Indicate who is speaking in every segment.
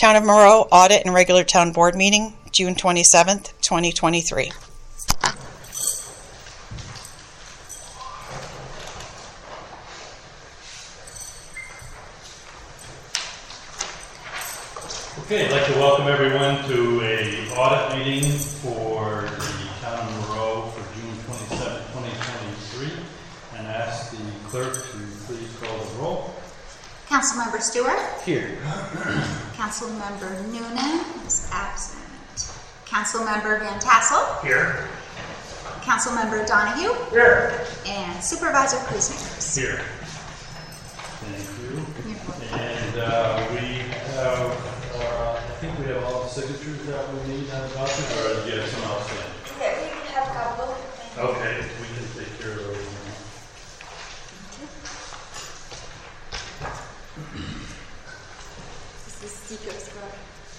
Speaker 1: Town of Moreau Audit and Regular Town Board Meeting, June 27th, 2023.
Speaker 2: Okay, I'd like to welcome everyone to an audit meeting for the Town of Moreau for June 27, 2023, and ask the clerk to please call the roll.
Speaker 3: Councilmember Stewart.
Speaker 2: Here.
Speaker 3: Councilmember Noonan is absent. Councilmember Van Tassel.
Speaker 2: Here.
Speaker 3: Councilmember Donahue.
Speaker 2: Here.
Speaker 3: And Supervisor Kuznickers.
Speaker 2: Here. Thank you. And we have, I think we have all the signatures that we need on the document, or do you have some outstanding?
Speaker 3: Okay, we can have a couple.
Speaker 2: Okay, we can take care of those.
Speaker 3: This is Seeker's Road.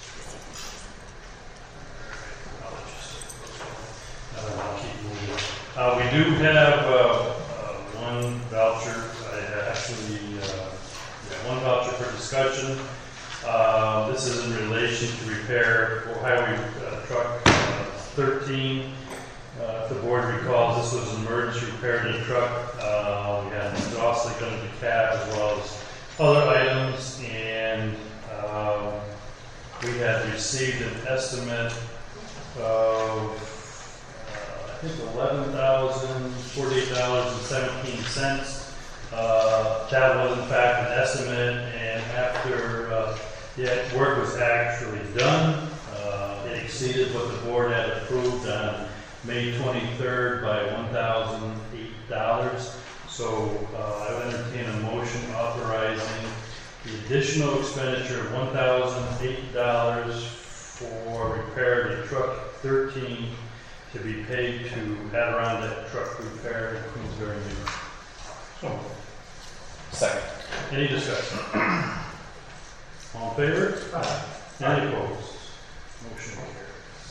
Speaker 2: I'll keep moving. We do have one voucher. I actually one voucher for discussion. This is in relation to repair for highway truck 13. If the board recalls, this was an emergency repair to the truck. We had an exhaust leak under the cab as well as other items, and we had received an estimate of I think $11,048.17. That was in fact an estimate, and after work was actually done, it exceeded what the board had approved on May 23rd by $1,008. So I would entertain a motion authorizing the additional expenditure of $1,008 for repair to truck 13 to be paid to Adirondack Truck Repair in Queensbury, New York. So,
Speaker 4: second.
Speaker 2: Any discussion? All in favor? Aye. Any opposed? Motion carries.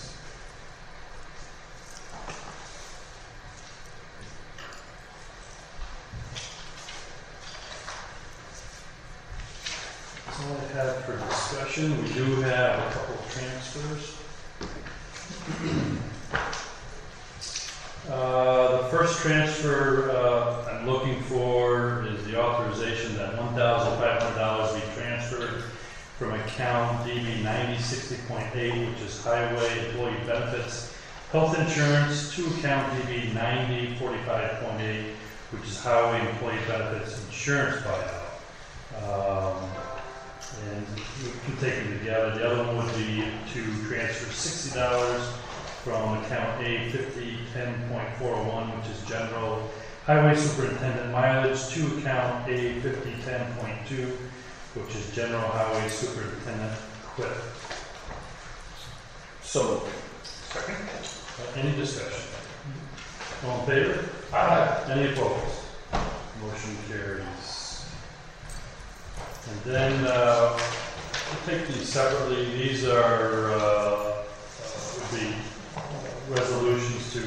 Speaker 2: That's all I have for discussion. We do have a couple of transfers. The first transfer I'm looking for is the authorization that $1,500 be transferred from account DB 9060.8, which is Highway Employee Benefits Health Insurance, to account DB 9045.8, which is Highway Employee Benefits Insurance Buyout. And we can take them together. The other one would be to transfer $60 from account A5010.401, which is General Highway Superintendent Mileage, to account A5010.2, which is General Highway Superintendent Equipment.
Speaker 4: So moved.
Speaker 2: Second. Any discussion? All in favor?
Speaker 4: Aye.
Speaker 2: Any opposed? Motion carries. And then we'll take these separately. These are would be resolutions to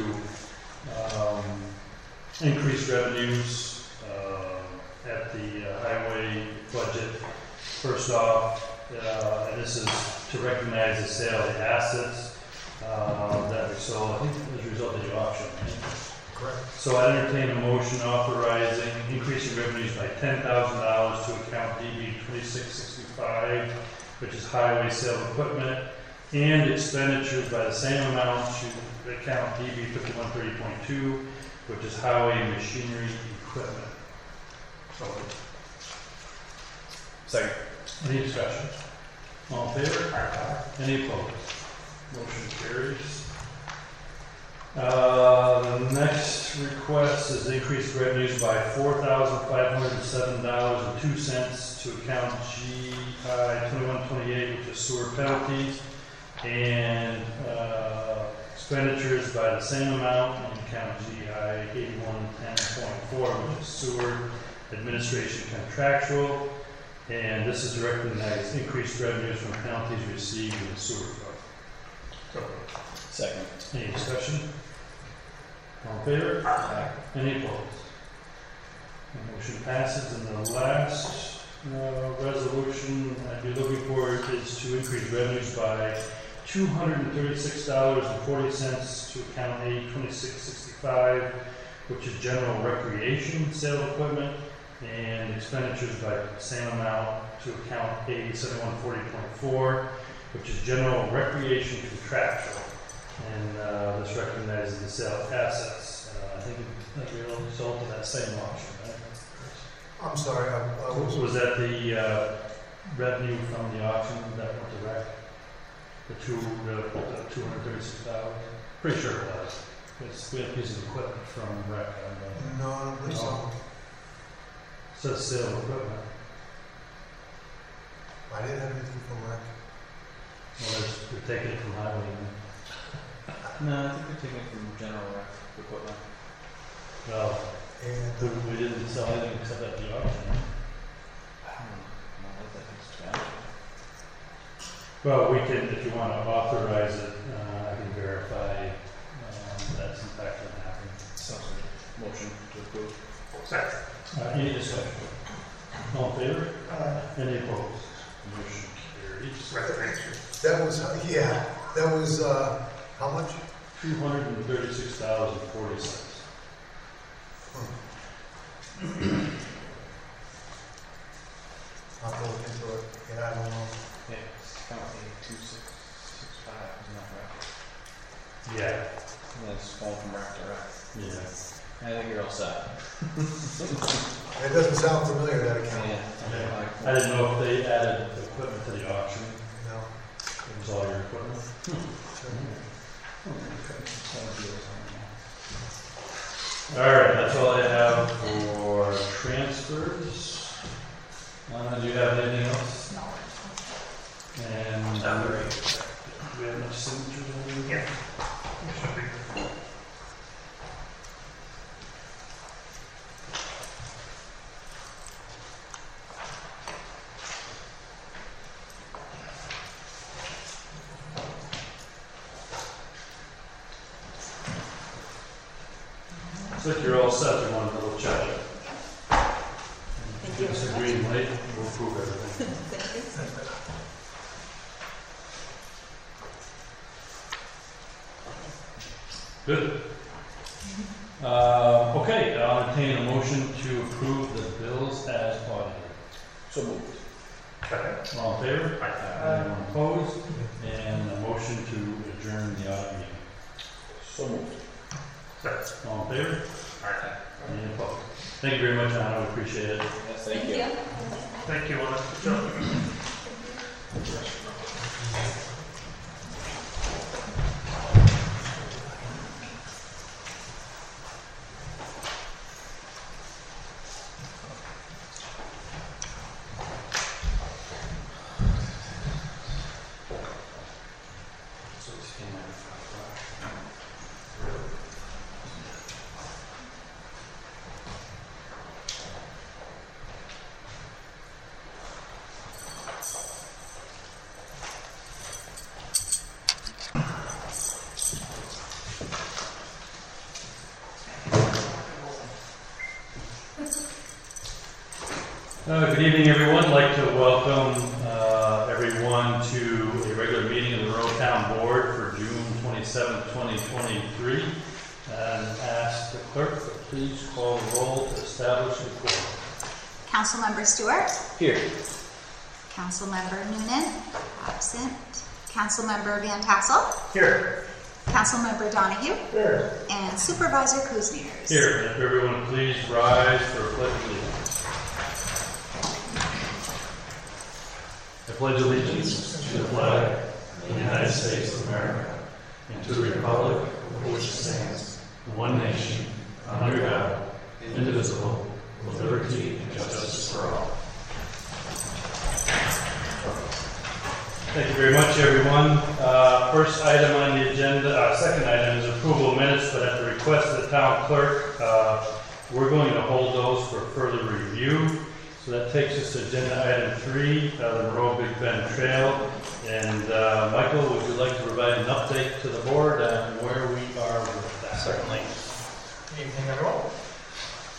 Speaker 2: increase revenues at the highway budget. First off, and this is to recognize the sale of the assets that we sold, I think, as a result of the auction.
Speaker 4: Correct.
Speaker 2: So I entertain a motion authorizing increasing revenues by $10,000 to account DB 2665, which is highway sale of equipment, and expenditures by the same amount to account DB 5130.2, which is highway machinery equipment.
Speaker 4: Second.
Speaker 2: Any discussion? All in favor? Aye. Any opposed? Motion carries. The next request is increased revenues by $4,507.02 to account GI 2128, which is sewer penalties, and expenditures by the same amount on account GI 8110.4, which is sewer administration contractual, and this is to recognize increased revenues from penalties received in the sewer fund.
Speaker 4: Second.
Speaker 2: Any discussion? All in favor? Aye. Any opposed? The motion passes. And the last resolution I'd be looking for is to increase revenues by $236.40 to account A2665, which is general recreation sale equipment, and expenditures by the same amount to account A7140.4, which is general recreation contractual. And this recognizes the sale of assets. I think it will result in that same auction, right?
Speaker 5: I'm sorry, I
Speaker 2: Was that the revenue from the auction that went to rec? The 236,000? Pretty sure it was. We had pieces of equipment from rec.
Speaker 5: no, I don't believe so.
Speaker 2: It says sale of equipment.
Speaker 5: I didn't have anything from rec.
Speaker 2: Well, they're taking it from highway.
Speaker 4: No, I think they're taking it from general rec equipment.
Speaker 2: Well,
Speaker 5: And
Speaker 2: we didn't sell anything except at the auction.
Speaker 4: I don't know what that is, to be honest with
Speaker 2: Well, we can, if you want to authorize it, I can verify that's in fact what happened.
Speaker 4: you. Sounds like a motion to approve.
Speaker 2: Any discussion? All in favor? Any opposed? Motion carries.
Speaker 5: that was, that was, how much?
Speaker 2: $236.40.
Speaker 5: I'll have to look into it, and I don't know.
Speaker 4: Yeah, it's account A2665, isn't that right?
Speaker 2: Yeah.
Speaker 4: And then it's going from rec to rec.
Speaker 2: Yeah.
Speaker 4: I think you're all set.
Speaker 5: It doesn't sound familiar, that account.
Speaker 2: I didn't know if they added the equipment to the auction.
Speaker 5: No.
Speaker 2: It was all your equipment. All right, that's all I have for transfers. Do you have anything else?
Speaker 3: No.
Speaker 2: And do we have much signatures on it? Yeah. Looks like you're all set. You want a little check?
Speaker 3: Thank you.
Speaker 2: Give us a green light, we'll approve everything. Good. Okay, I'll entertain a motion to approve the bills as audited.
Speaker 4: So moved.
Speaker 2: All in favor? Anyone opposed? And a motion to adjourn the audit meeting.
Speaker 4: So moved.
Speaker 2: All in favor? Any opposed? Thank you very much, Anna. We appreciate it.
Speaker 4: Yes, thank you.
Speaker 2: Thank you, Anna. Good evening, everyone. I'd like to welcome everyone to a regular meeting of the Monroe Town Board for June 27, 2023, and ask the clerk to please call the roll to establish the quorum.
Speaker 3: Councilmember Stewart.
Speaker 4: Here.
Speaker 3: Councilmember Noonan. Absent. Councilmember Van Tassel.
Speaker 2: Here.
Speaker 3: Councilmember Donahue.
Speaker 2: Here.
Speaker 3: And Supervisor Kuzniers.
Speaker 2: Here. And if everyone please rise for a pledge of allegiance. I pledge allegiance to the flag of the United States of America and to the republic for which it stands, one nation, under God, indivisible, with liberty and justice for all. Thank you very much, everyone. First item on the agenda, second item is approval of minutes, but at the request of the town clerk, we're going to hold those for further review. So that takes us to agenda item 3, the Monroe Big Bend Trail. And Michael, would you like to provide an update to the board on where we are with that?
Speaker 6: Certainly. Good evening, everyone.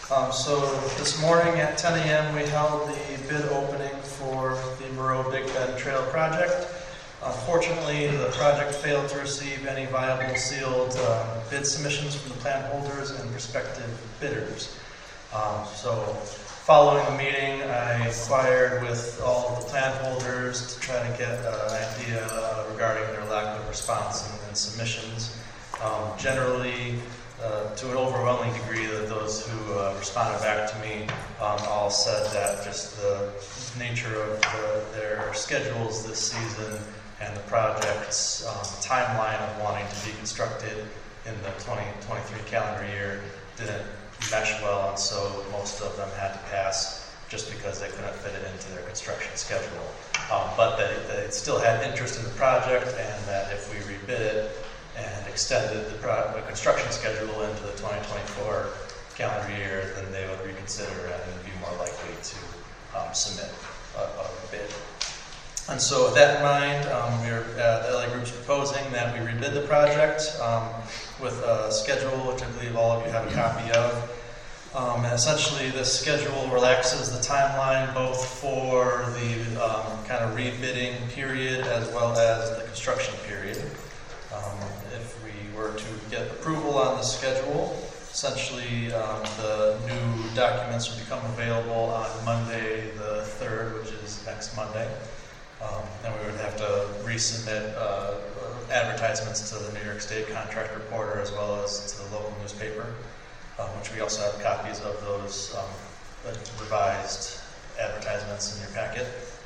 Speaker 6: So this morning at 10 a.m. we held the bid opening for the Moreau Big Bend Trail project. Unfortunately, the project failed to receive any viable sealed bid submissions from the plan holders and prospective bidders. So following the meeting, I inquired with all of the plan holders to try to get an idea regarding their lack of response and submissions. Generally, to an overwhelming degree, that those who responded back to me all said that just the nature of their schedules this season and the project's timeline of wanting to be constructed in the 2023 calendar year didn't mesh well, and so most of them had to pass just because they couldn't fit it into their construction schedule. But they still had interest in the project, and that if we rebid it and extended the construction schedule into the 2024 calendar year, then they would reconsider and be more likely to submit a bid. And so with that in mind, the LA Group's proposing that we rebid the project with a schedule, which I believe all of you have a copy of. And essentially, this schedule relaxes the timeline both for the kind of rebidding period as well as the construction period. If we were to get approval on the schedule, essentially the new documents will become available on Monday the 3rd, which is next Monday. Then we would have to resubmit advertisements to the New York State Contract Reporter as well as to the local newspaper, which we also have copies of those revised advertisements in your packet.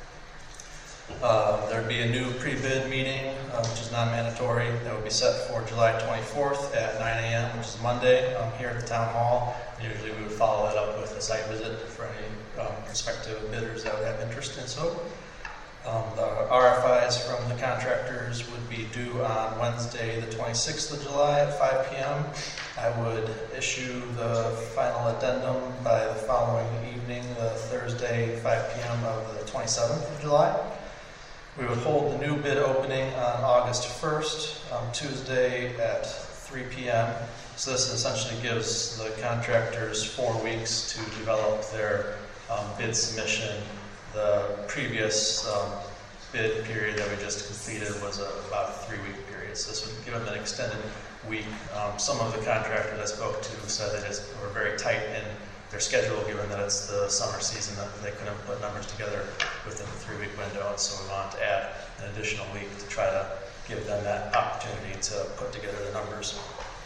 Speaker 6: There would be a new pre-bid meeting, which is non-mandatory, that would be set for July 24th at 9 a.m., which is Monday, here at the Town Hall. Usually we would follow that up with a site visit for any prospective bidders that would have interest in so. The RFIs from the contractors would be due on Wednesday, the 26th of July at 5 p.m. I would issue the final addendum by the following evening, the Thursday, 5 p.m. of the 27th of July. We would hold the new bid opening on August 1st, Tuesday at 3 p.m. So this essentially gives the contractors 4 weeks to develop their bid submission. The previous bid period that we just completed was about a 3-week period, so this would give them an extended week. Some of the contractors I spoke to said they just were very tight in their schedule, given that it's the summer season, that they couldn't put numbers together within the 3-week window, and so we wanted to add an additional week to try to give them that opportunity to put together the numbers.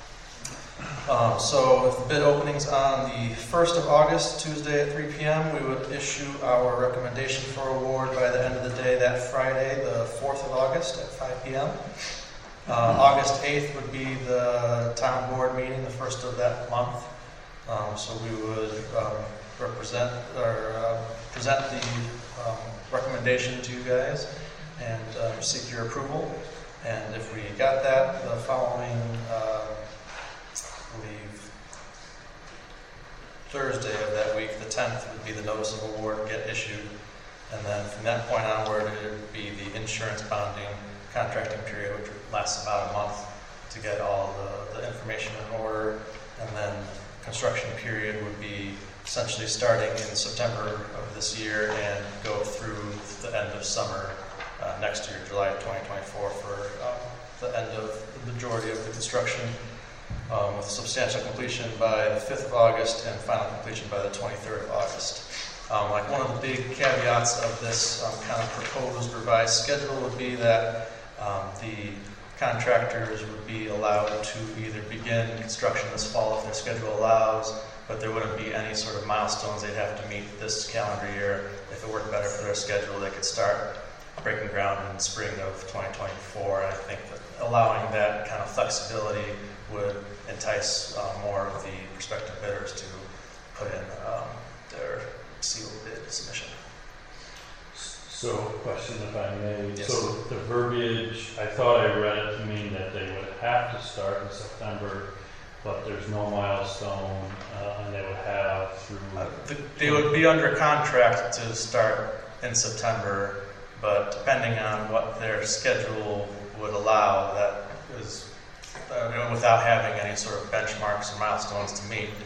Speaker 6: So if the bid opening's on the 1st of August, Tuesday at 3 p.m., we would issue our recommendation for award by the end of the day that Friday, the 4th of August at 5 p.m. August 8th would be the town board meeting, the first of that month. So we would present the recommendation to you guys and seek your approval. And if we got that, the following I believe Thursday of that week, the 10th, would be the notice of award get issued. And then from that point onward, it would be the insurance bonding contracting period, which lasts about a month to get all the information in order. And then construction period would be essentially starting in September of this year and go through the end of summer next year, July of 2024, for the end of the majority of the construction. With substantial completion by the 5th of August and final completion by the 23rd of August. Like one of the big caveats of this kind of proposed revised schedule would be that the contractors would be allowed to either begin construction this fall if their schedule allows, but there wouldn't be any sort of milestones they'd have to meet this calendar year. If it worked better for their schedule, they could start breaking ground in the spring of 2024. And I think that allowing that kind of flexibility would entice more of the prospective bidders to put in their sealed bid submission.
Speaker 2: So, question if I may.
Speaker 6: Yes.
Speaker 2: So the verbiage, I thought I read it to mean that they would have to start in September, but there's no milestone, and they would have through...
Speaker 6: They would be under contract to start in September, but depending on what their schedule would allow, that is, without having any sort of benchmarks or milestones to meet,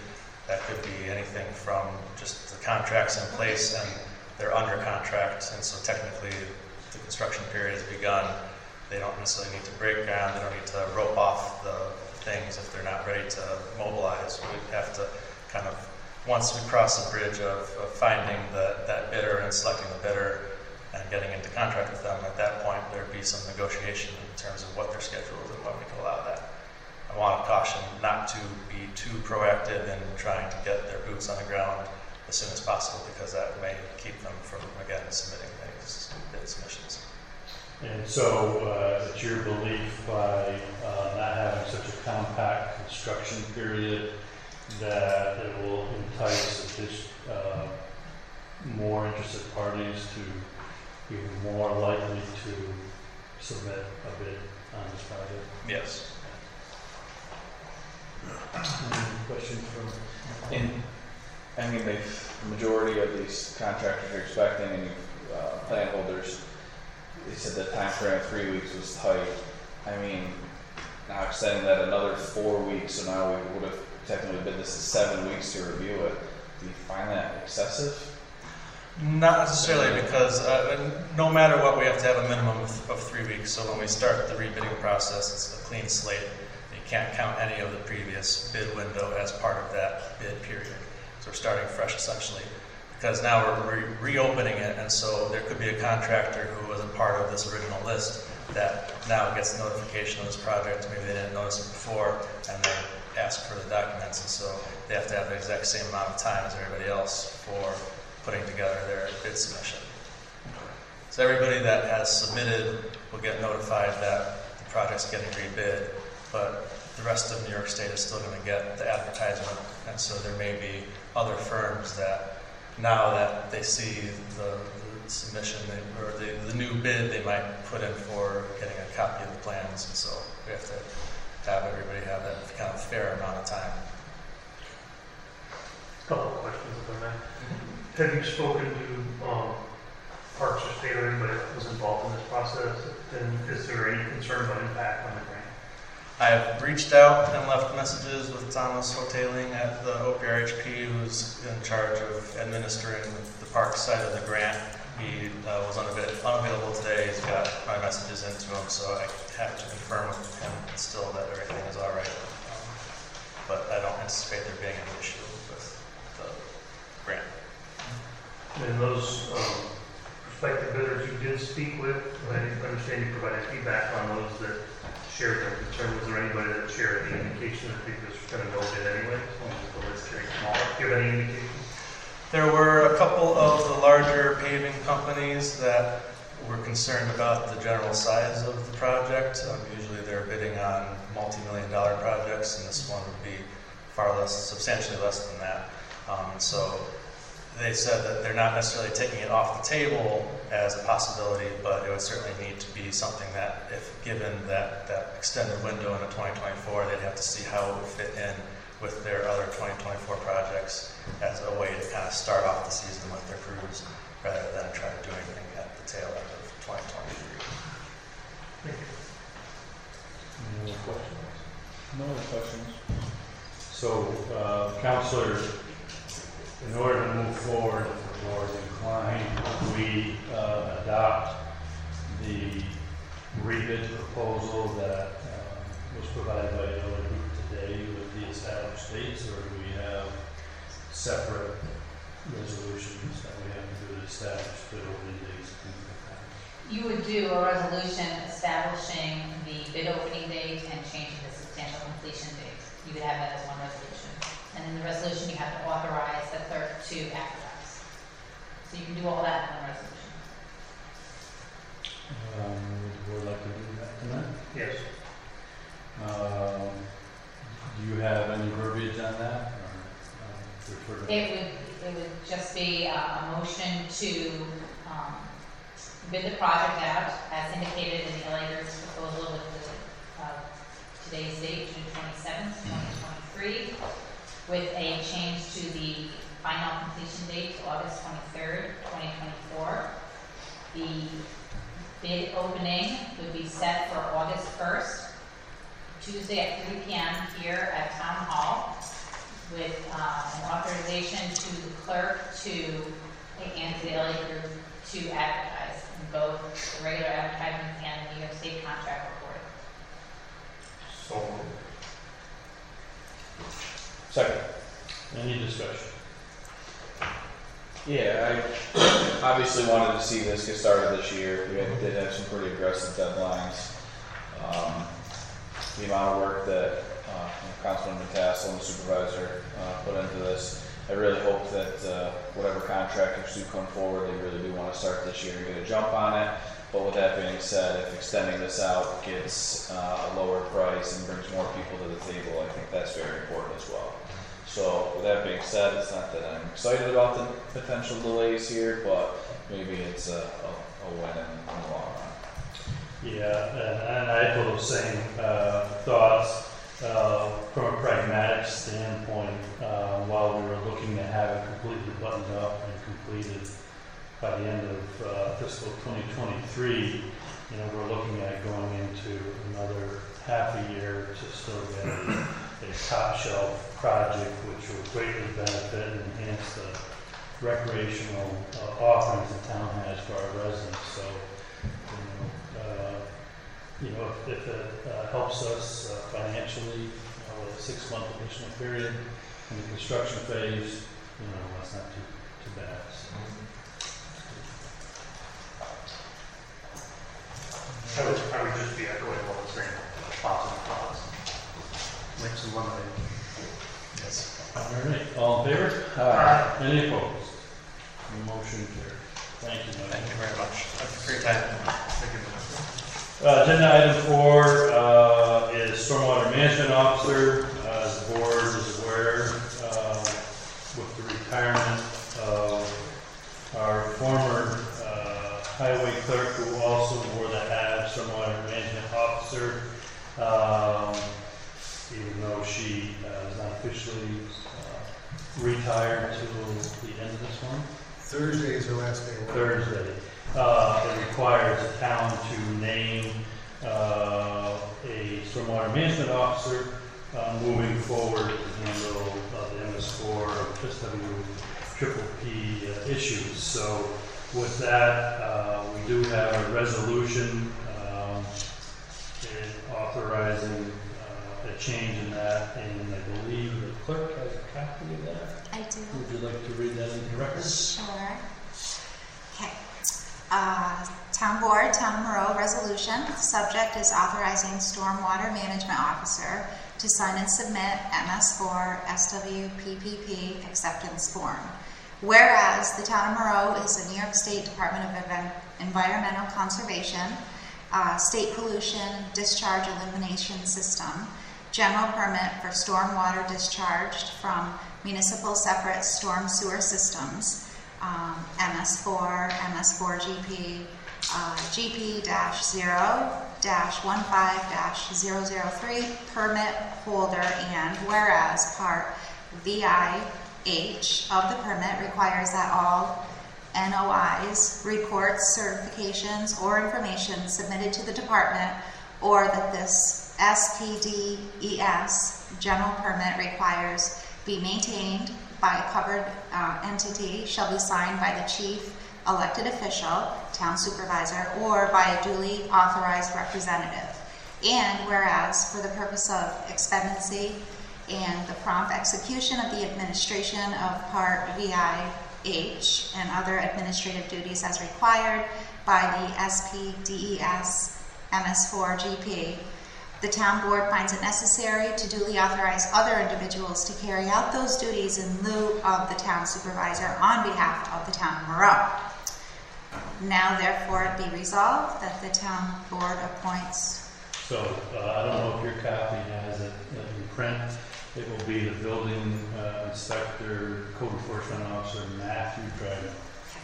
Speaker 6: That could be anything from just the contracts in place and they're under contract, and so technically the construction period has begun. They don't necessarily need to break ground, they don't need to rope off the things if they're not ready to mobilize. We have to kind of, once we cross the bridge of finding that bidder and selecting the bidder and getting into contract with them, at that point there'd be some negotiation in terms of what their schedule is and when we can allow that. I want to caution not to be too proactive in trying to get their boots on the ground as soon as possible, because that may keep them from, again, submitting things, bid submissions.
Speaker 2: And so it's your belief by not having such a compact construction period that it will entice more interested parties to be more likely to submit a bid on this project?
Speaker 6: Yes.
Speaker 2: Any questions from?
Speaker 4: I mean, the majority of these contractors you're expecting and plan holders, they said the time frame of 3 weeks was tight. I mean, now extending that another 4 weeks, so now we would have technically bid this in 7 weeks to review it. Do you find that excessive?
Speaker 6: Not necessarily, because no matter what, we have to have a minimum of 3 weeks. So when we start the rebidding process, it's a clean slate. You can't count any of the previous bid window as part of that bid period. So we're starting fresh, essentially, because now we're reopening it, and so there could be a contractor who wasn't part of this original list that now gets notification of this project. Maybe they didn't notice it before, and they ask for the documents, and so they have to have the exact same amount of time as everybody else for putting together their bid submission. So everybody that has submitted will get notified that the project's getting rebid, but the rest of New York State is still going to get the advertisement, and so there may be other firms that now that they see the submission or the new bid, they might put in for getting a copy of the plans, and so we have to have everybody have that kind of fair amount of time.
Speaker 7: Couple of questions, if I may. Have you spoken to Parks or State or anybody that was involved in this process? And is there any concern about impact on the grant?
Speaker 6: I have reached out and left messages with Thomas Hoteling at the OPRHP, who's in charge of administering the park side of the grant. He was unavailable today. He's got my messages into him, so I have to confirm with him still that everything is all right. But I don't anticipate there being any issue with the grant.
Speaker 7: And those prospective bidders you did speak with, I understand you provided feedback on those that shared their concern. Was there anybody that shared any indication that they was going to go bid anyway? As long as the list getting smaller. Do you have any indication? There were a couple of the larger paving companies that were concerned about the general size of the project. Usually they're bidding on multi-million-dollar projects, and this one would be far less, substantially less than that. So they said that they're not necessarily taking it off the table as a possibility, but it would certainly need to be something that, if given that extended window into 2024, they'd have to see how it would fit in with their other 2024 projects as a way to kind of start off the season with their crews rather than try to do anything at the tail end of 2023.
Speaker 2: Any other questions?
Speaker 4: No other questions.
Speaker 2: So, Counselor, in order to move forward, if the board is inclined, we adopt the rebid proposal that was provided by the other group today with the established dates, or do we have separate resolutions that we have to do to establish bid opening dates and things like that?
Speaker 8: You would do a resolution establishing the bid opening date and changing the substantial completion date. You would have that as one resolution. And in the resolution, you have to authorize the clerk to advertise. So you can do all that in one resolution.
Speaker 2: Would the board like to do that tonight?
Speaker 7: Yes.
Speaker 2: Do you have any verbiage on that? Or, refer to
Speaker 8: It would just be a motion to bid the project out as indicated in the LA Group's proposal with today's date, June 27th, 2023, with a change to the final completion date to August 23rd, 2024. The bid opening would be set for August 1st, Tuesday at 3 p.m. here at Town Hall. with an authorization to the clerk and to the LA group to advertise in both the regular advertising and the New York State contract reporting.
Speaker 7: So moved.
Speaker 4: Second.
Speaker 2: Any discussion?
Speaker 4: Yeah, I obviously wanted to see this get started this year. We did have some pretty aggressive deadlines. The amount of work that Councilman Tassel and the supervisor put into this, I really hope that whatever contractors do come forward, they really do want to start this year and get a jump on it. But with that being said, if extending this out gets a lower price and brings more people to the table, I think that's very important as well. So with that being said, it's not that I'm excited about the potential delays here, but maybe it's a win in the long run.
Speaker 2: Yeah, and I echo those same thoughts. From a pragmatic standpoint, while we were looking to have it completely buttoned up and completed by the end of fiscal 2023, we're looking at going into another half a year to still get a top shelf project, which will greatly benefit and enhance the recreational offerings the town has for our residents. So, if it helps us financially with a 6-month additional period in the construction phase, that's not too bad. So.
Speaker 7: I would just be echoing what was saying. Positive thoughts. Make some lemonade. Yes.
Speaker 2: All right. All in favor?
Speaker 4: Aye.
Speaker 2: Any opposed? Motion carried. Thank you, Mike.
Speaker 6: Thank you very much. Have a great time.
Speaker 7: Thank you.
Speaker 2: Agenda item 4 is Stormwater Management Officer. As the board is aware, with the retirement of our former highway clerk, who also wore the hat of Stormwater Management Officer, even though she is not officially retired until the end of this month.
Speaker 5: Thursday is her last day.
Speaker 2: Thursday. It requires the town to name a stormwater management officer moving forward to handle the MS4 SWPPP issues. So with that, we do have a resolution authorizing a change in that, and I believe the clerk has a copy of that.
Speaker 3: I do.
Speaker 2: Would you like to read that into the record?
Speaker 3: Sure. Okay. Town Board, Town of Monroe Resolution. The subject is authorizing Stormwater Management Officer to sign and submit MS4 SWPPP acceptance form. Whereas the Town of Monroe is a New York State Department of Environmental Conservation, State Pollution Discharge Elimination System, general permit for stormwater discharged from municipal separate storm sewer systems, MS4, MS4GP, GP-0-15-003 permit holder, and whereas Part VIH of the permit requires that all NOIs, reports, certifications, or information submitted to the department, or that this SPDES general permit requires be maintained by a covered entity, shall be signed by the chief elected official, town supervisor, or by a duly authorized representative. And whereas for the purpose of expediency and the prompt execution of the administration of Part VIH and other administrative duties as required by the SPDES MS4GP, the town board finds it necessary to duly authorize other individuals to carry out those duties in lieu of the town supervisor on behalf of the town of Monroe. Now, therefore, it be resolved that the town board appoints.
Speaker 2: So, I don't know if your copy has it in print. It will be the building inspector, code enforcement officer, Matthew Dragon.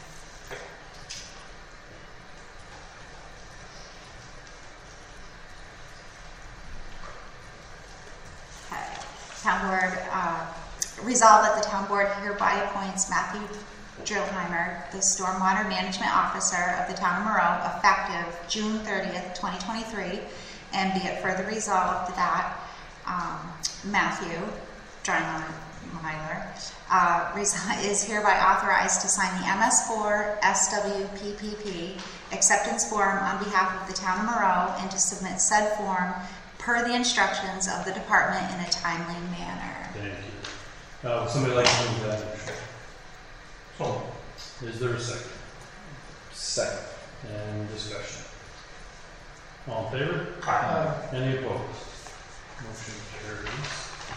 Speaker 3: Town board resolve that the town board hereby appoints Matthew Drillheimer, the Stormwater Management Officer of the town of Monroe, effective June 30th, 2023, and be it further resolved that Matthew Myler, is hereby authorized to sign the MS4 SWPPP acceptance form on behalf of the town of Monroe and to submit said form per the instructions of the department in a timely manner.
Speaker 2: Thank you. Would somebody like to move that motion?
Speaker 7: So,
Speaker 2: Is there a second?
Speaker 4: Second.
Speaker 2: And discussion. All in favor?
Speaker 7: aye.
Speaker 2: Any opposed? Motion carries.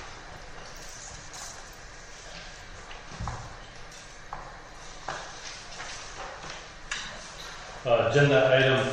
Speaker 2: Agenda item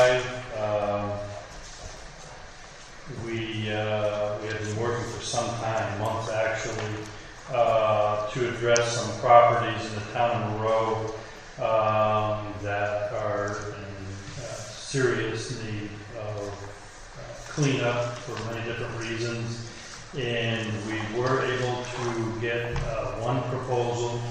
Speaker 2: 5. We have been working for some time, months actually, to address some properties in the town of Monroe that are in serious need of cleanup for many different reasons. And we were able to get one proposal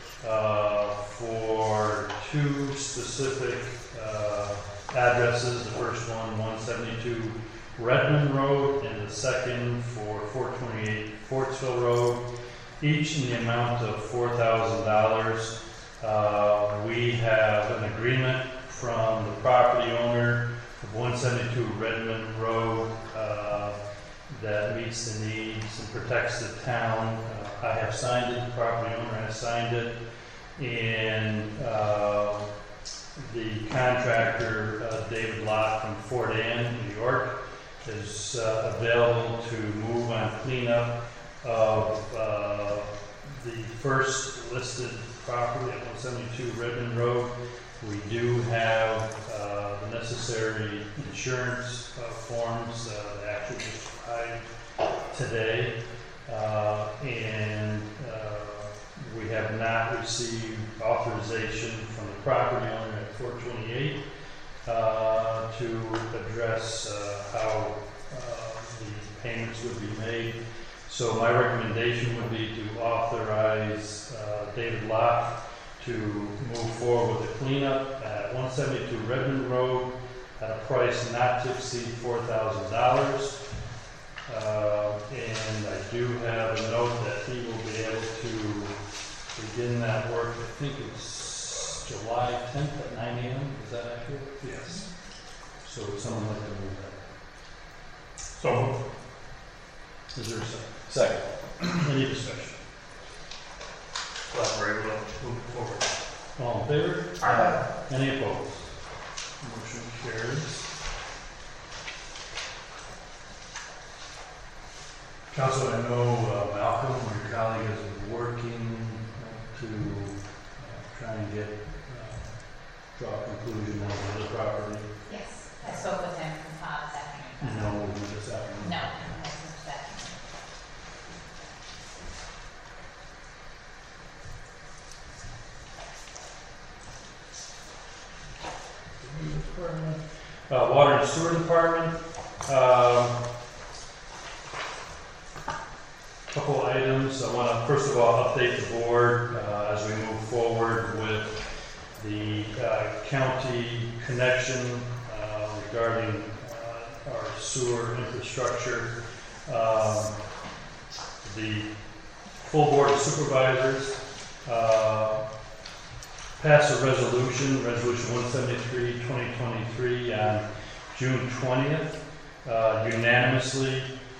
Speaker 2: for 2 specific addresses. The first one, 172 Redmond Road, and the second for 428 Fortsville Road, each in the amount of $4,000. We have an agreement from the property owner of 172 Redmond Road that meets the needs and protects the town. I have signed it, the property owner has signed it, and the contractor, David Lott from Fort Anne, New York, is available to move on cleanup of the first listed property at 172 Redmond Road. We do have the necessary insurance forms that actually just arrived today, and we have not received authorization from the property owner at 428 to address how the payments would be made. So my recommendation would be to authorize David Lott to move forward with the cleanup at 172 Redmond Road at a price not to exceed $4,000. And I do have a note that he will be able to begin that work. I think it's July 10th at 9 a.m. Is that accurate? Yes. So would someone like to move that?
Speaker 7: So moved.
Speaker 2: Is there a second?
Speaker 4: Second.
Speaker 2: Any discussion?
Speaker 7: Glad we're able to move forward.
Speaker 2: All in favor?
Speaker 7: Aye.
Speaker 2: Any opposed? Motion carries. Council, I know Malcolm, your colleague, has been working to try and draw a conclusion on the other property.
Speaker 8: Yes, I spoke with him this afternoon.
Speaker 2: No movement this afternoon.
Speaker 8: No, this is this afternoon.
Speaker 2: Water and Sewer Department. Couple items. I want to first of all update the board as we move forward with the county connection regarding our sewer infrastructure. The full board of supervisors passed a resolution 173, 2023 on June 20th, unanimously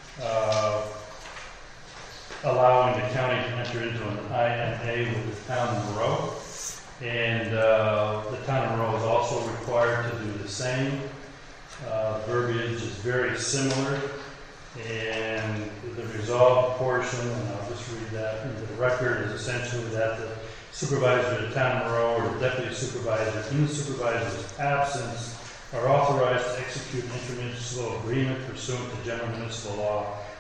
Speaker 2: allowing the county to enter into an IMA with the town of Monroe. And the town of Monroe is also required to do the same. Verbiage is very similar. And the resolved portion, and I'll just read that into the record, is essentially that the supervisor of the town of Monroe or the deputy supervisor in the supervisor's absence are authorized to execute an intermunicipal agreement pursuant to General Municipal Law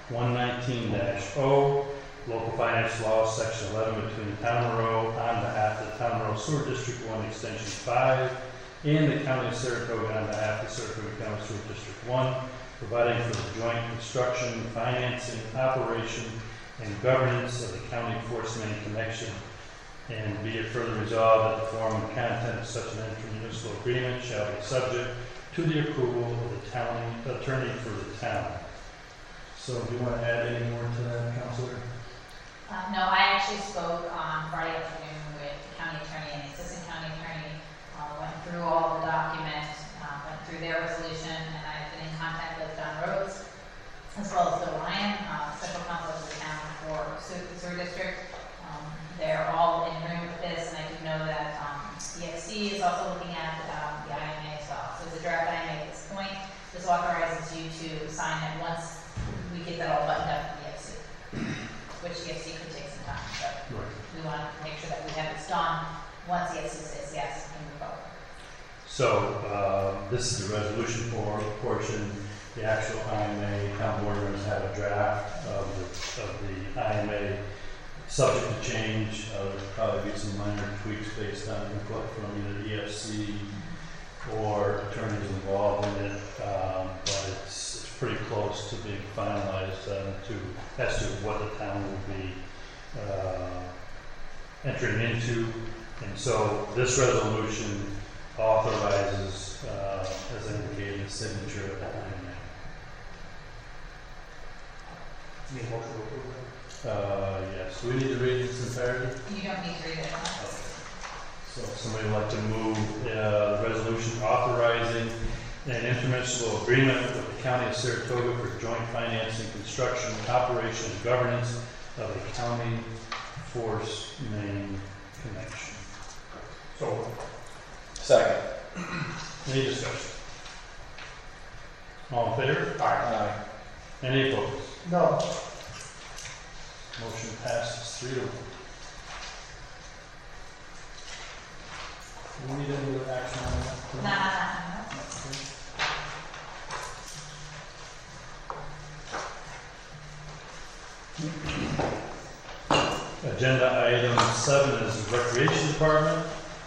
Speaker 2: 119-0, Local Finance Law, Section 11, between the town of Monroe on behalf of the town of Monroe Sewer District 1, Extension 5, and the county of Saratoga on behalf of Saratoga County Sewer District 1, providing for the joint construction, financing, operation, and governance of the county force main connection. And be it further resolved that the form and content of such an intermunicipal agreement shall be subject to the approval of the town attorney for the town. So do you want to add any more to that, Counselor?
Speaker 8: No, I actually spoke on Friday afternoon with the county attorney and the assistant county attorney, went through all the documents, went through their resolution, and I've been in contact with Don Rhodes, as well as Bill Ryan, special counsel to the town for sewer district. They're all in agreement with this, and I do know that EFC is also looking at the IMA as well. So it's a draft IMA at this point. This authorizes you to sign it once we get that all buttoned up with EFC, which EFC could take some time, but we want to make sure that we have this done once EFC says yes, we can move forward.
Speaker 2: So, this is the resolution portion. The actual IMA, town board members have a draft of the IMA, subject to change. There'll probably be some minor tweaks based on input from either EFC or attorneys involved in it, but it's pretty close to being finalized as to what the town will be entering into. And so this resolution authorizes, as indicated, the signature of the IMA.
Speaker 7: Need a motion to approve that?
Speaker 2: Yes. Do we need to read this entirely?
Speaker 8: You don't need to read it.
Speaker 2: So if somebody would like to move the resolution authorizing an intermunicipal agreement with the County of Saratoga for joint financing, construction, operation, and governance of a county force main connection.
Speaker 7: So,
Speaker 4: Second.
Speaker 2: Any discussion? All in favor?
Speaker 4: Aye.
Speaker 2: Any opposed?
Speaker 7: no.
Speaker 2: Motion passes 3-1. Do we need any other action on that?
Speaker 8: Nah.
Speaker 2: Agenda item 7 is the Recreation Department.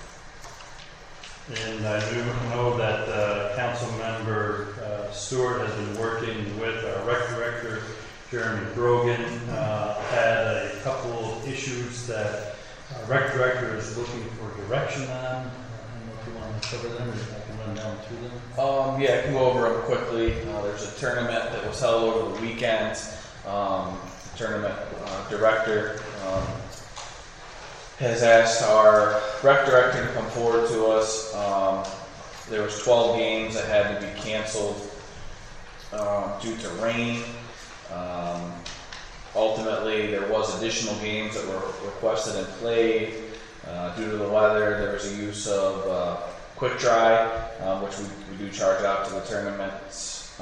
Speaker 2: And I do know that Council Member Stewart has been working with our Rec Director, Jeremy Brogan. Had a couple of issues that our Rec Director is looking for direction on. I don't know if you want to cover them or if I can run down through them.
Speaker 4: Yeah, I can go over them quickly. There's a tournament that was held over the weekend. Tournament director has asked our rec director to come forward to us. There was 12 games that had to be canceled due to rain. Ultimately, there was additional games that were requested and played. Due to the weather, there was a use of quick dry, which we do charge out to the tournament's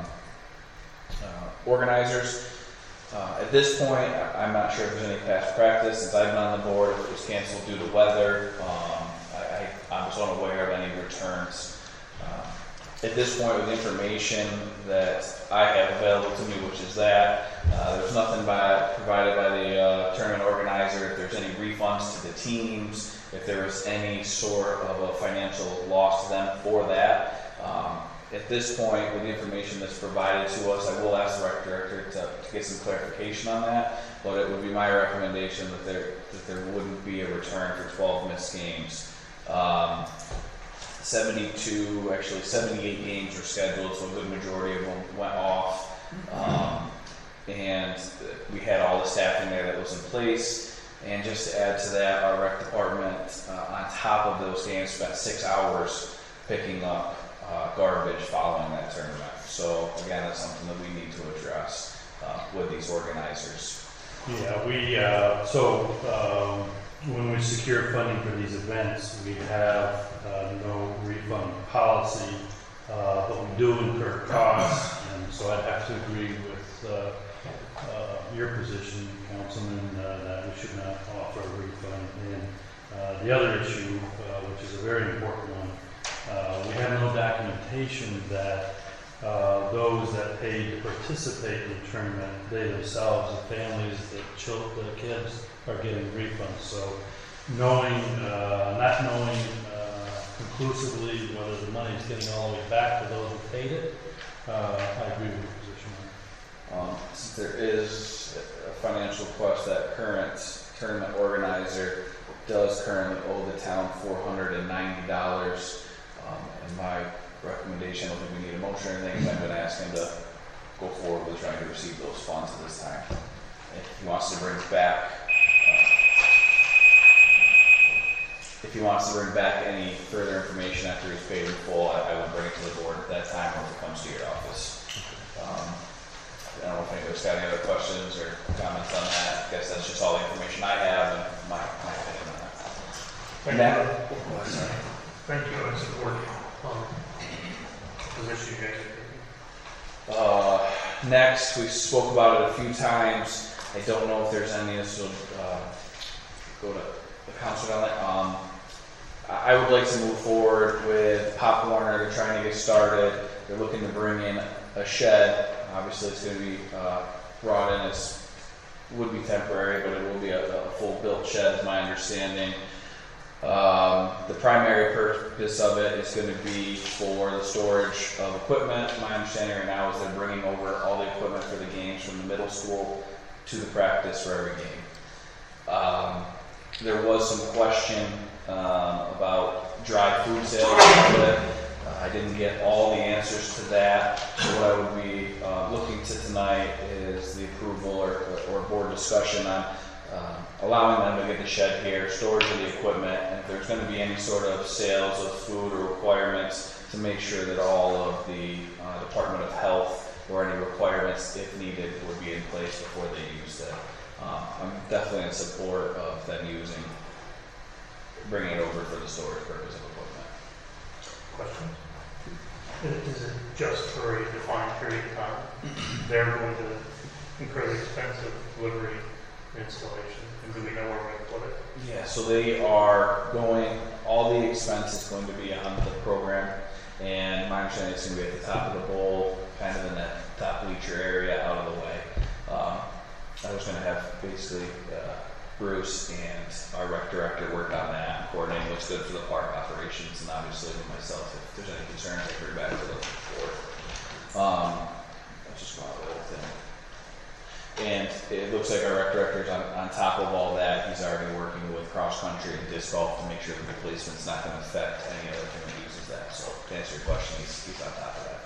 Speaker 4: organizers. At this point, I'm not sure if there's any past practice since I've been on the board. If it was canceled due to weather, I was unaware of any returns. At this point, with the information that I have available to me, which is that there was nothing provided by the tournament organizer. If there's any refunds to the teams, if there was any sort of a financial loss to them for that. At this point, with the information that's provided to us, I will ask the rec director to get some clarification on that, but it would be my recommendation that there wouldn't be a return for 12 missed games. 78 games were scheduled, so a good majority of them went off. And we had all the staffing there that was in place. And just to add to that, our rec department, on top of those games, spent 6 hours picking up garbage following that tournament. So again, that's something that we need to address with these organizers.
Speaker 2: Yeah, when we secure funding for these events, we have no refund policy, but we do incur costs, and so I'd have to agree with your position, Councilman, that we should not offer a refund. And the other issue, which is a very important one, we have no documentation that those that paid to participate in the tournament, they themselves, the families, the kids, are getting refunds. So not knowing conclusively whether the money is getting all the way back to those who paid it, I agree with your position.
Speaker 4: Since there is a financial request, that current tournament organizer does currently owe the town $490. And my recommendation, I don't think we need a motion or anything, I'm going to ask him to go forward with trying to receive those funds at this time. if he wants to bring back, any further information after he's paid in full, I would bring it to the board at that time when it comes to your office. I don't know if anybody's got any other questions or comments on that. I guess that's just all the information I have and my opinion on that.
Speaker 7: Thank you. I support the position you guys are taking.
Speaker 4: Next, we spoke about it a few times. I don't know if there's any, this will go to the council on that. I would like to move forward with Pop Warner. They're trying to get started. They're looking to bring in a shed. Obviously, it's going to be brought in as would be temporary, but it will be a full built shed, is my understanding. The primary purpose of it is going to be for the storage of equipment. My understanding right now is they're bringing over all the equipment for the games from the middle school to the practice for every game. There was some question about dry food sales. I didn't get all the answers to that. So what I would be looking to tonight is the approval or board discussion on allowing them to get the shed here, storage of the equipment, and if there's going to be any sort of sales of food or requirements, to make sure that all of the Department of Health or any requirements, if needed, would be in place before they use that. I'm definitely in support of them bringing it over for the storage purpose of equipment.
Speaker 7: Questions? Is it just for a defined period of time? They're going to incur the expense of delivery and installation, and do we know where we're going to put it?
Speaker 4: Yeah, so they are going, all the expense is going to be on the program, and my understanding is going to be at the top of the bowl, kind of in that top bleacher area out of the way. I was going to have basically Bruce and our rec director work on that and coordinate what's good for the park operations, and obviously with myself, if there's any concerns, I bring back to the board. That's just one little thing. And it looks like our rec director's on top of all that. He's already working with cross country and disc golf to make sure the replacement's not going to affect any other team that uses that. So to answer your question, he's on top of that.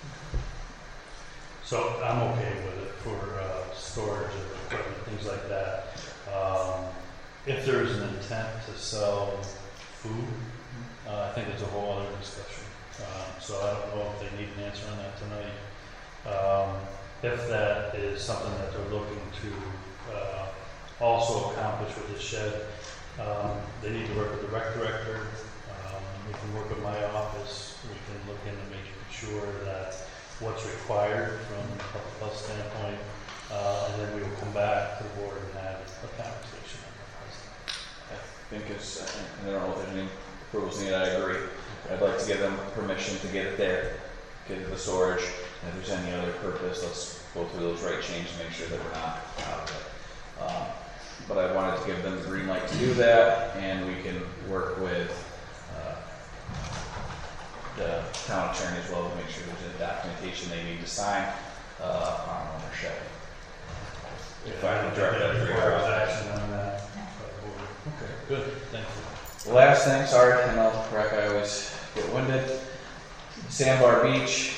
Speaker 2: So I'm okay with it for storage of equipment, things like that. If there's an intent to sell food, I think it's a whole other discussion. So I don't know if they need an answer on that tonight. If that is something that they're looking to also accomplish with the shed, they need to work with the rec director. We can work with my office. We can look into making sure that what's required from a public health standpoint, and then we will come back to the board and have a conversation on that.
Speaker 4: I think it's, and I don't know if there's any approvals needed, I agree. I'd like to give them permission to get it there, get it to the storage, and if there's any other purpose, let's go through those right changes to make sure that we're not out of it. But I wanted to give them the green light to do that, and we can work with the town attorney as well to make sure there's a documentation they need to sign on ownership. If I can direct that
Speaker 2: requires action on that.
Speaker 4: Okay,
Speaker 2: Good, thank you.
Speaker 4: the last thing, sorry, I know, Rick, I always get winded. Sandbar Beach,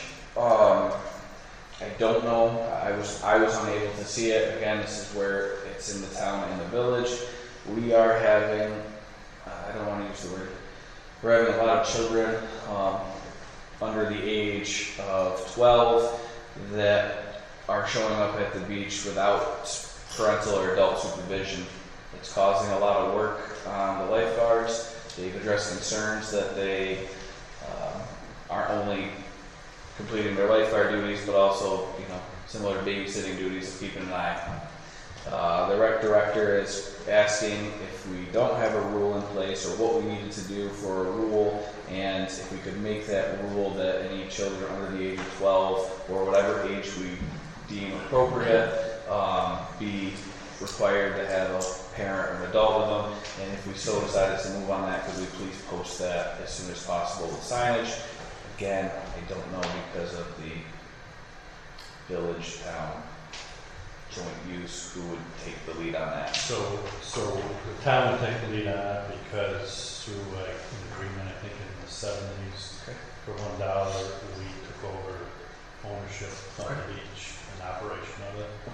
Speaker 4: I don't know. I was unable to see it. Again, this is where it's in the town and the village. We are having, I don't want to use the word, we're having a lot of children under the age of 12 that are showing up at the beach without parental or adult supervision. It's causing a lot of work on the lifeguards. They've addressed concerns that they aren't only completing their lifeguard duties, but also, similar babysitting duties of keeping an eye on. The rec director is asking if we don't have a rule in place or what we needed to do for a rule, and if we could make that rule that any children under the age of 12 or whatever age we deem appropriate be required to have a parent or an adult with them. And if we so decided to move on that, could we please post that as soon as possible with signage? Again, I don't know because of the village-town joint use who would take the lead on that.
Speaker 2: So the town would take the lead on that because through an agreement, I think in the 70s, for $1, we took over ownership of the beach and operation of it.
Speaker 4: Okay.
Speaker 2: So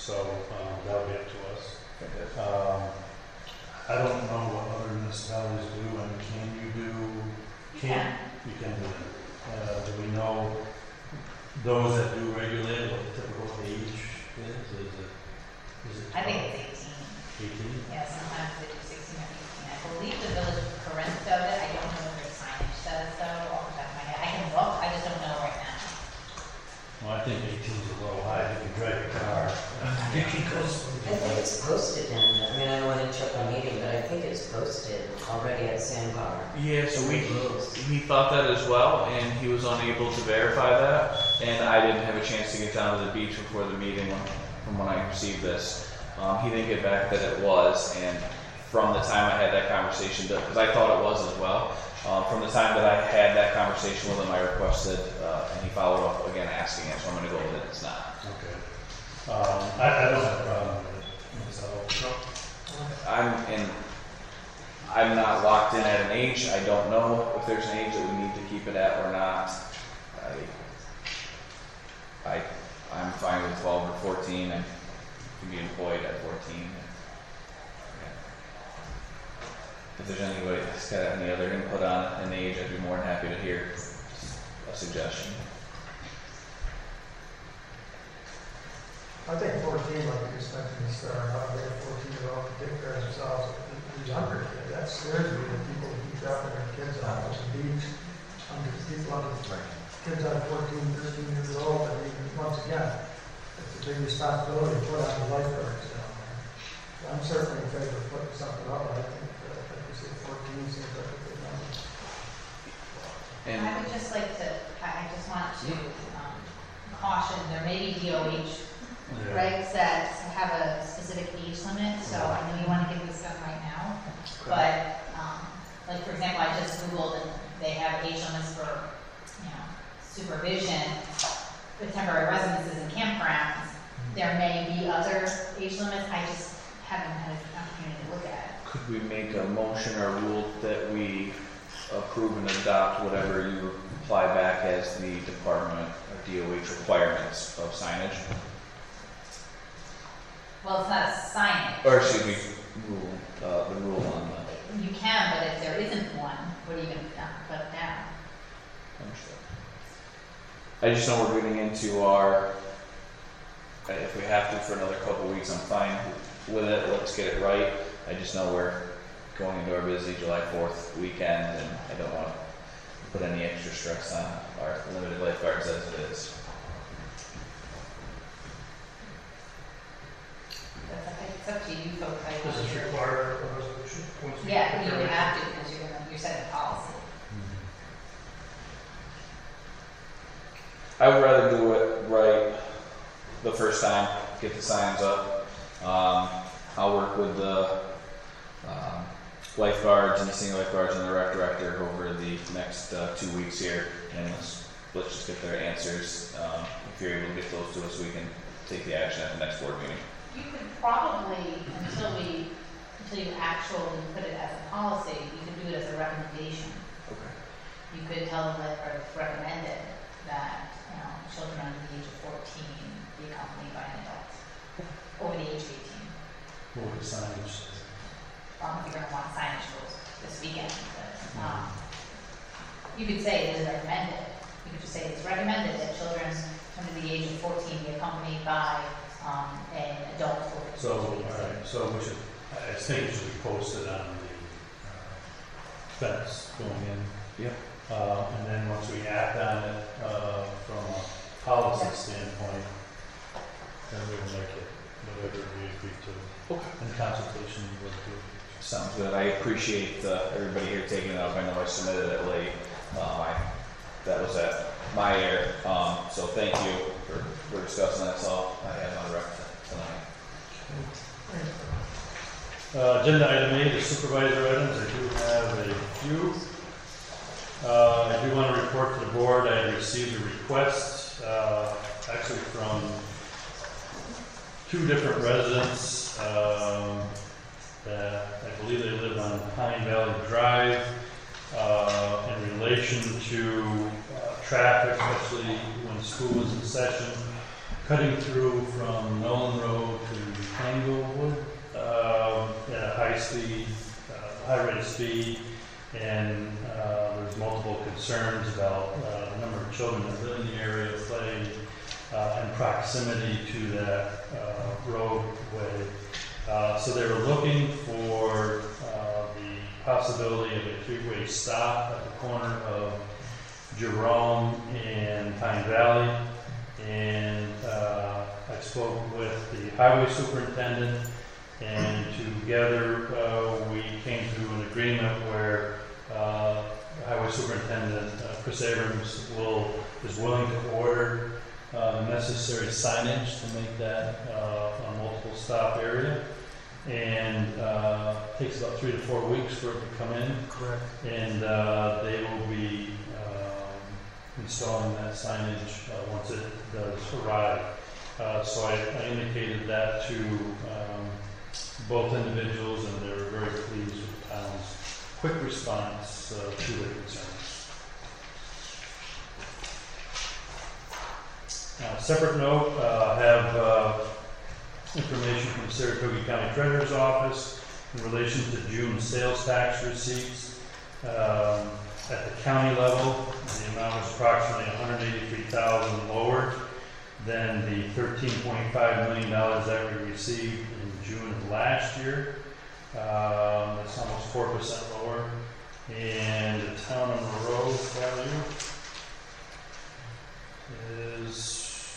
Speaker 2: So that'll be up to us.
Speaker 4: Fantastic.
Speaker 2: I don't know what other municipalities do, and can you do? You can do it. Do we know those that do regulate what the typical age is? Is it
Speaker 8: I think it's 18.
Speaker 2: 18?
Speaker 8: Yeah, sometimes they do 16 or 18. I believe the village of Corinth does it. I don't know if their signage does though, off the top of my head. I can look, I just don't know right now.
Speaker 2: Well, I think 18 is a little high. You can drive your car.
Speaker 9: I think it's posted in, I mean, I don't want to interrupt the meeting, but I think it's posted already at Sandbar.
Speaker 4: Yeah, so he thought that as well, and he was unable to verify that, and I didn't have a chance to get down to the beach before the meeting from when I received this. He didn't get back that it was, and from the time I had that conversation, because I thought it was as well, from the time that I had that conversation with him, I requested, and he followed up again asking it, so I'm going to go with it. It's not.
Speaker 2: Okay. I don't have a problem with it myself.
Speaker 4: I'm not locked in at an age. I don't know if there's an age that we need to keep it at or not. I'm fine with 12 or 14 and can be employed at 14. Yeah. If there's anybody that's got any other input on an age, I'd be more than happy to hear a suggestion.
Speaker 5: I think 14, like you just mentioned, is fair enough. They have 14-year-old to take care of themselves. The younger kid, that scares me that people keep dropping their kids off at the beach. Kids under 14, 13 years old, and even, once again, it's a big responsibility to put on the lifeguards down there. I'm certainly in favor of putting something up, but I think, like you said, 14 seems like a good number.
Speaker 4: And
Speaker 8: I would just like to, I just want to caution, there may be DOH regs that have a specific age limit, so I know you want to give this stuff right now, but like for example, I just Googled and they have age limits for, supervision with temporary residences and campgrounds. There may be other age limits, I just haven't had an opportunity to look at it.
Speaker 4: could we make a motion or rule that we approve and adopt whatever you apply back as the department or DOH requirements of signage?
Speaker 8: Well, it's not a signage.
Speaker 4: Or excuse me, rule, the rule on the.
Speaker 8: You can, but if there isn't one, what are you going to put down?
Speaker 4: Understood. I just know we're getting into our, if we have to for another couple of weeks, I'm fine with it. Let's get it right. I just know we're going into our busy July 4th weekend, and I don't want to put any extra stress on our limited lifeguards as it is.
Speaker 8: It's up to you folks.
Speaker 7: Does this require a resolution? Once we
Speaker 8: Yeah,
Speaker 7: get
Speaker 8: you
Speaker 7: there?
Speaker 8: would have to because you're setting policy.
Speaker 4: I would rather do it right the first time, get the signs up. I'll work with the lifeguards and the senior lifeguards and the rec director over the next 2 weeks here, and let's just get their answers. If you're able to get those to us, we can take the action at the next board meeting.
Speaker 8: You could probably, until you actually put it as a policy, you could do it as a recommendation.
Speaker 4: Okay.
Speaker 8: You could tell the lifeguard it's recommended that children under the age of 14 be accompanied by an adult over the age of 18.
Speaker 2: What would the signage say?
Speaker 8: If you're going to want signage rules this weekend, but you could say it is recommended. You could just say it's recommended that children under the age of 14 be accompanied by an adult over the age
Speaker 2: So,
Speaker 8: of
Speaker 2: all
Speaker 8: 18.
Speaker 2: right, so we should, I think it should be posted on the fence going in.
Speaker 4: Yep.
Speaker 2: And then once we act on it, from a policy standpoint, then we will make it whatever we agree to.
Speaker 4: Okay.
Speaker 2: In consultation with you.
Speaker 4: Sounds good. I appreciate everybody here taking it up. I know I submitted it late. That was at my error. So thank you for discussing that. That's all I have on record tonight.
Speaker 2: Agenda item 8 is supervisor items. I do have a few. I do want to report to the board I received a request actually from 2 different residents that I believe they live on Pine Valley Drive in relation to traffic, especially when school is in session. cutting through from Nolan Road to Tanglewood at a high speed, high rate of speed, and there's multiple concerns about the number of children that live in the area, play, and proximity to that roadway. So they were looking for the possibility of a three-way stop at the corner of Jerome and Pine Valley. And I spoke with the highway superintendent, and together we came to an agreement where Highway Superintendent Chris Abrams is willing to order the necessary signage to make that a multiple stop area. And it takes about 3 to 4 weeks for it to come in.
Speaker 5: Correct.
Speaker 2: And they will be installing that signage once it does arrive. So I indicated that to both individuals, and they were very pleased with the town's quick response to their concerns. Separate note, I have information from the Saratoga County Treasurer's Office in relation to June sales tax receipts. At the county level, the amount was approximately $183,000 lower than the $13.5 million that we received in June of last year. That's almost 4% lower. And the town of Monroe value is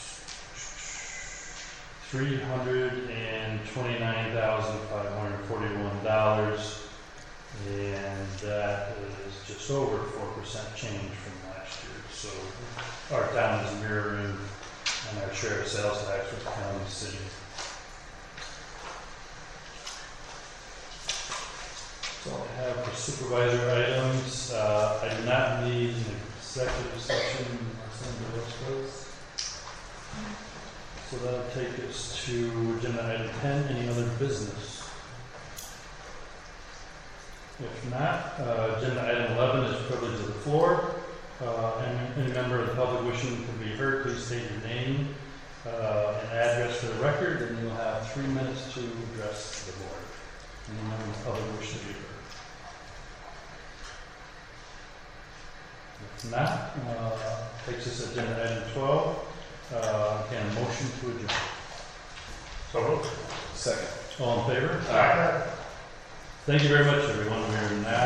Speaker 2: $329,541, and that is just over 4% change from last year. So our town is mirroring and our share of sales tax with the county and city. That's all I have for supervisor items. I do not need an executive session unless anybody else does. So that'll take us to agenda item 10, any other business? If not, agenda item 11 is privilege of the floor. Any member of the public wishing to be heard, please state your name and address for the record, and you'll have 3 minutes to address the board. Any member of the public wish to be heard? If not, takes us to agenda item 12. Can a motion to adjourn?
Speaker 7: So moved.
Speaker 4: Second.
Speaker 2: All in favor?
Speaker 7: Aye.
Speaker 2: Thank you very much, everyone. We are now